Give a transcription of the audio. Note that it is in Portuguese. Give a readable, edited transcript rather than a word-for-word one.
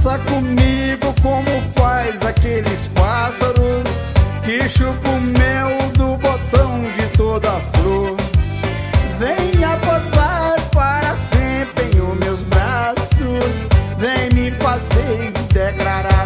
Dança comigo como faz aqueles pássaros que chupam o mel do botão de toda flor. Venha posar para sempre em os meus braços, vem me fazer declarar